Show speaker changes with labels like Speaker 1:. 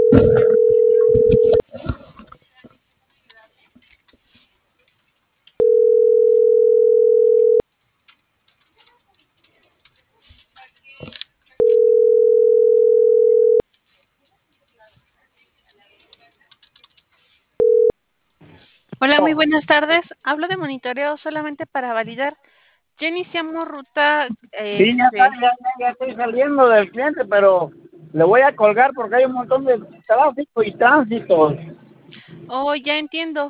Speaker 1: Hola, muy buenas tardes. Hablo de monitoreo solamente para validar. Ya iniciamos ruta,
Speaker 2: Sí, ya estoy saliendo del cliente, pero le voy a colgar porque hay un montón de tráfico y tránsito.
Speaker 1: oh, ya entiendo.